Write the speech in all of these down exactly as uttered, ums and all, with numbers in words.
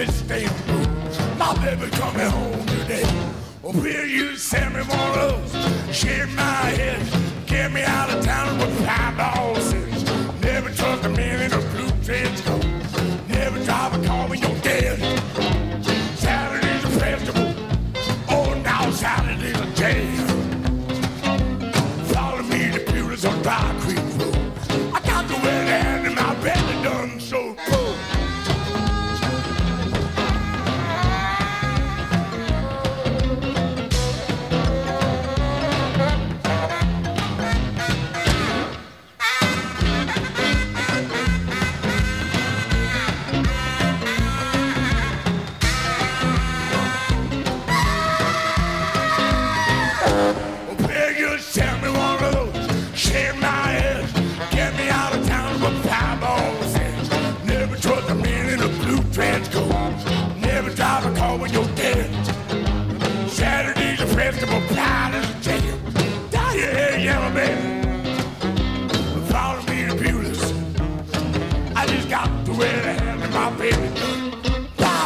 staying blue. My baby coming home today. Oh, will you send me one of those? Shave my head, get me out of town with five bosses. Never trust a man in a blue trench coat. Never drive a car when you're dead. Saturday's a festival. Oh, now Saturday's a jam. Follow me to Pewter's on Dry Creek Road. I got the wet hand in my belly done so cool. Never drive a car when you're dead. Saturday's a festival, pride is a jam. Dye your hair yellow, baby. Follow me to Pewter's. I just got to wear the hand in my baby. Wow.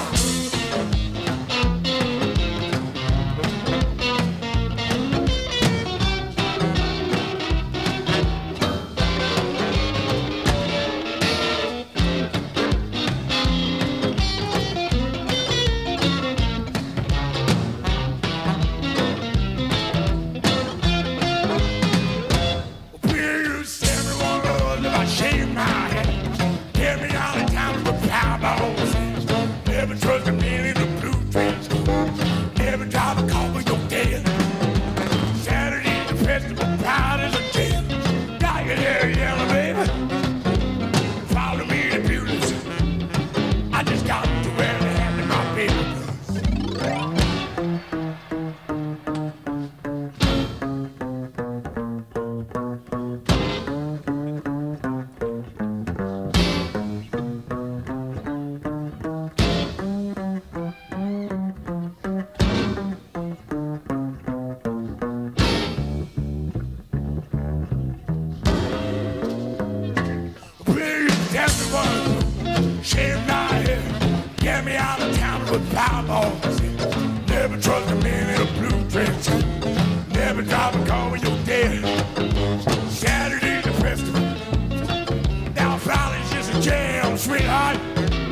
Never trust a man in a blue trench coat. Never drive a car when you're dead. Saturday's a festival, pride is a jam. Dye your hair yellow, baby. Follow me to Pewter's. I just got to wear the hand in my baby shave my hair, get me out of town with powerballs. Never trust a man in a blue trench coat. Never drive a car when you're dead. Saturday's a festival. Now Friday's just a jam, sweetheart.